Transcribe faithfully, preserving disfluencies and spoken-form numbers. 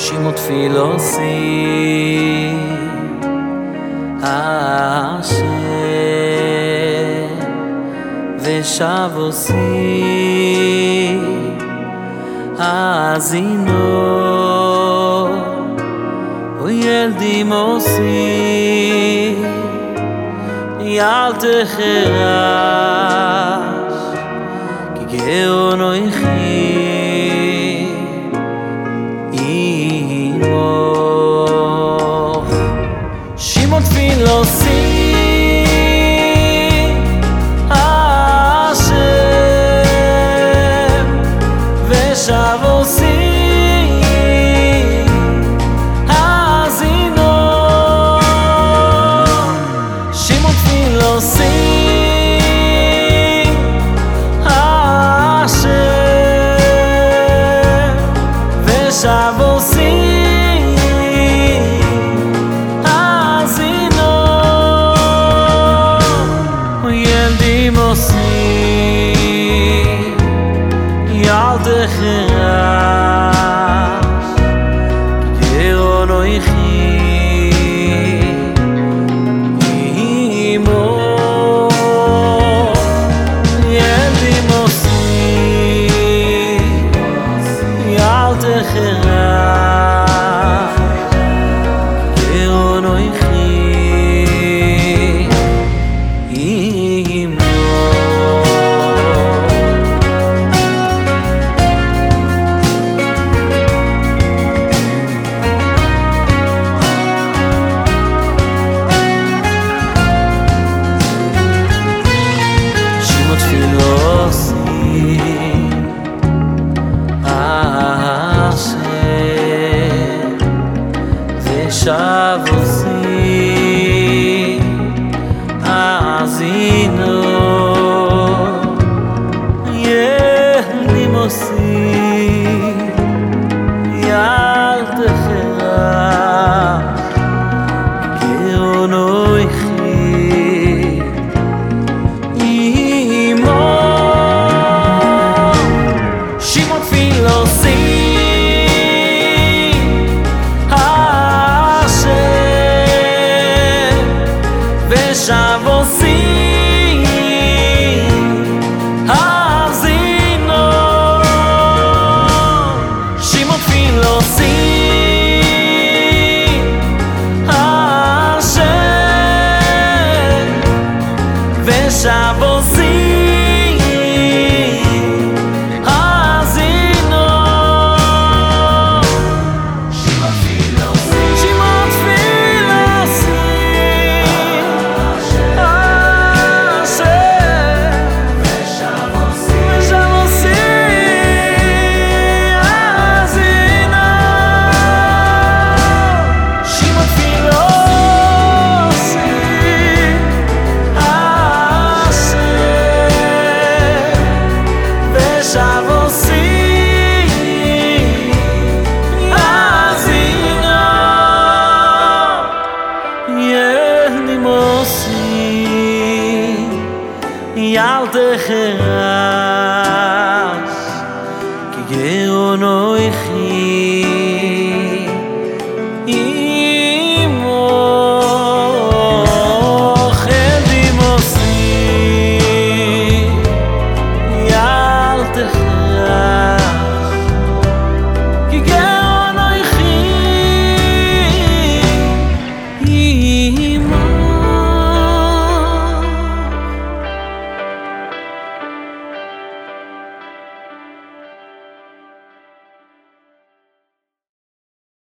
שמעו תפילוסי השם ושבוסי האזינו וילדי מוסי אל תחרש כי גאונו יחי עמו שמעו תפילוסי השם ושבוסי האזינו שמעו תפילוסי שבוסי האזינו וילדי מוסי אל תחרש כי גאונו יחי עמו ילדי מוסי אל תחרש גאונו יחי עמו שמעו תפילוסי שבוסי האזינו ילדי מוסי אל תחרש גאונו יחי עמו שמעו תפילוסי שבוסי האזינו שמעו תפילוסי השם ושבוסי האזינו שמעו תפילוסי שמעו תפילוסי אל תחרש כי גאונו יחי